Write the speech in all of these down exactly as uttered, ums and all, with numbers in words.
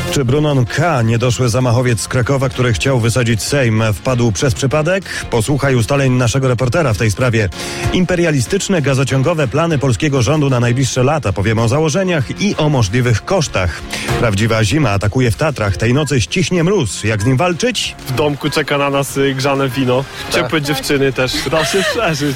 Czy Brunon K., niedoszły zamachowiec z Krakowa, który chciał wysadzić Sejm, wpadł przez przypadek? Posłuchaj ustaleń naszego reportera w tej sprawie. Imperialistyczne, gazociągowe plany polskiego rządu na najbliższe lata. Powiemy o założeniach i o możliwych kosztach. Prawdziwa zima atakuje w Tatrach. Tej nocy ściśnie mróz. Jak z nim walczyć? W domku czeka na nas y, grzane wino. Ciepłe dziewczyny też. Da się przeżyć.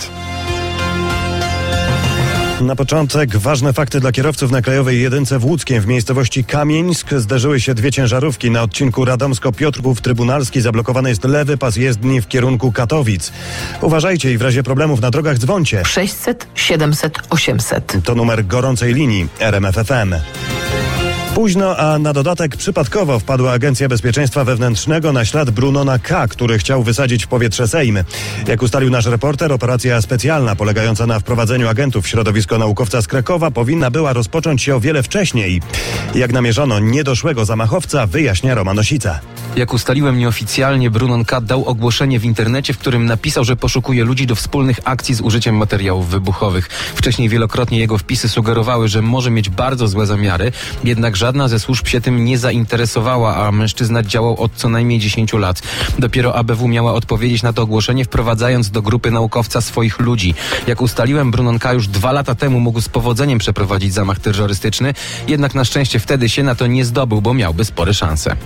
Na początek ważne fakty dla kierowców na Krajowej Jedynce w Łódzkiem. W miejscowości Kamieńsk zderzyły się dwie ciężarówki. Na odcinku Radomsko-Piotrków-Trybunalski zablokowany jest lewy pas jezdni w kierunku Katowic. Uważajcie i w razie problemów na drogach dzwońcie. sześćset, siedemset, osiemset. To numer gorącej linii R M F F M. Późno, a na dodatek przypadkowo wpadła Agencja Bezpieczeństwa Wewnętrznego na ślad Brunona K., który chciał wysadzić w powietrze Sejm. Jak ustalił nasz reporter, operacja specjalna polegająca na wprowadzeniu agentów w środowisko naukowca z Krakowa powinna była rozpocząć się o wiele wcześniej. Jak namierzono niedoszłego zamachowca, wyjaśnia Roman Osica. Jak ustaliłem nieoficjalnie, Brunon K. dał ogłoszenie w internecie, w którym napisał, że poszukuje ludzi do wspólnych akcji z użyciem materiałów wybuchowych. Wcześniej wielokrotnie jego wpisy sugerowały, że może mieć bardzo złe zamiary, jednak żadna ze służb się tym nie zainteresowała, a mężczyzna działał od co najmniej dziesięciu lat. Dopiero A B W miała odpowiedzieć na to ogłoszenie, wprowadzając do grupy naukowca swoich ludzi. Jak ustaliłem, Brunon K. już dwa lata temu mógł z powodzeniem przeprowadzić zamach terrorystyczny, jednak na szczęście wtedy się na to nie zdobył, bo miałby spore szanse.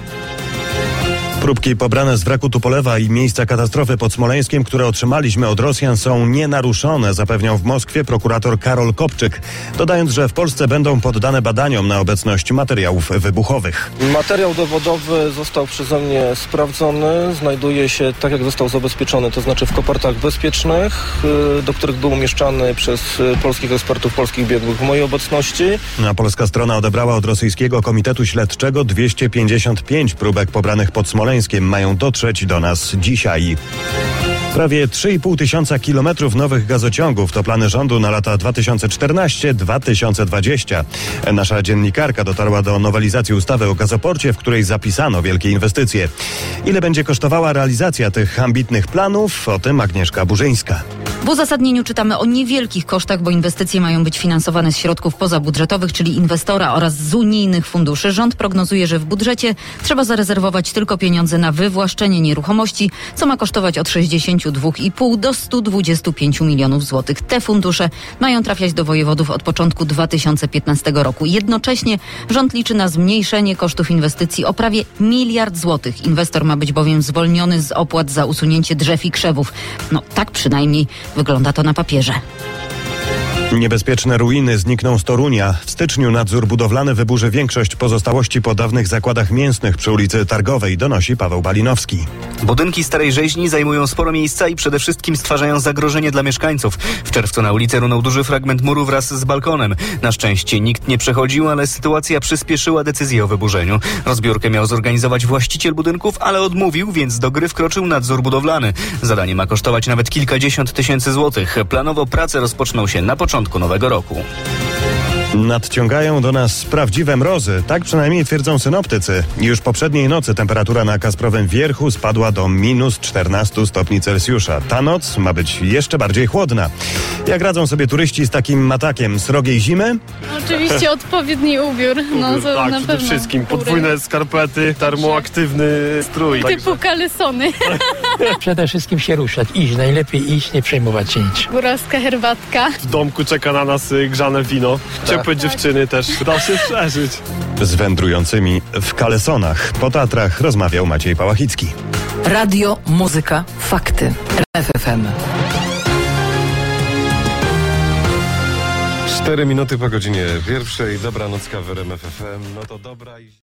Próbki pobrane z wraku Tupolewa i miejsca katastrofy pod Smoleńskiem, które otrzymaliśmy od Rosjan, są nienaruszone, zapewniał w Moskwie prokurator Karol Kopczyk, dodając, że w Polsce będą poddane badaniom na obecność materiałów wybuchowych. Materiał dowodowy został przeze mnie sprawdzony, znajduje się tak, jak został zabezpieczony, to znaczy w kopertach bezpiecznych, do których był umieszczany przez polskich ekspertów, polskich biegłych w mojej obecności. A polska strona odebrała od rosyjskiego Komitetu Śledczego dwieście pięćdziesiąt pięć próbek pobranych pod Smoleńskiem. Mają dotrzeć do nas dzisiaj. Prawie trzy i pół tysiąca kilometrów nowych gazociągów to plany rządu na lata dwa tysiące czternasty do dwa tysiące dwudziestego. Nasza dziennikarka dotarła do nowelizacji ustawy o gazoporcie, w której zapisano wielkie inwestycje. Ile będzie kosztowała realizacja tych ambitnych planów? O tym Agnieszka Burzyńska. W uzasadnieniu czytamy o niewielkich kosztach, bo inwestycje mają być finansowane z środków pozabudżetowych, czyli inwestora oraz z unijnych funduszy. Rząd prognozuje, że w budżecie trzeba zarezerwować tylko pieniądze na wywłaszczenie nieruchomości, co ma kosztować od sześćdziesięciu dwóch i pół do stu dwudziestu pięciu milionów złotych. Te fundusze mają trafiać do wojewodów od początku dwa tysiące piętnastego roku. Jednocześnie rząd liczy na zmniejszenie kosztów inwestycji o prawie miliard złotych. Inwestor ma być bowiem zwolniony z opłat za usunięcie drzew i krzewów. No tak przynajmniej wygląda to na papierze. Niebezpieczne ruiny znikną z Torunia. W styczniu nadzór budowlany wyburzy większość pozostałości po dawnych zakładach mięsnych przy ulicy Targowej, donosi Paweł Balinowski. Budynki starej rzeźni zajmują sporo miejsca i przede wszystkim stwarzają zagrożenie dla mieszkańców. W czerwcu na ulicę runął duży fragment muru wraz z balkonem. Na szczęście nikt nie przechodził, ale sytuacja przyspieszyła decyzję o wyburzeniu. Rozbiórkę miał zorganizować właściciel budynków, ale odmówił, więc do gry wkroczył nadzór budowlany. Zadanie ma kosztować nawet kilkadziesiąt tysięcy złotych. Planowo prace rozpoczną się na początku nowego roku. Nadciągają do nas prawdziwe mrozy, tak przynajmniej twierdzą synoptycy. Już poprzedniej nocy temperatura na Kasprowym Wierchu spadła do minus czternastu stopni Celsjusza. Ta noc ma być jeszcze bardziej chłodna. Jak radzą sobie turyści z takim matakiem srogiej zimy? Oczywiście odpowiedni ubiór. No, Ubiór, to tak, na przede pewno. wszystkim podwójne skarpety, termoaktywny strój. Typu kalesony. Przede wszystkim się ruszać, iść, najlepiej iść, nie przejmować się nic. Góralska herbatka. W domku czeka na nas y, grzane wino. Ciepłe dziewczyny też. Da się przeżyć. Z wędrującymi w kalesonach po Tatrach rozmawiał Maciej Pałachicki. Radio, muzyka, fakty. R M F F M. Cztery minuty po godzinie pierwszej. Dobranocka w R M F F M. No to dobra i...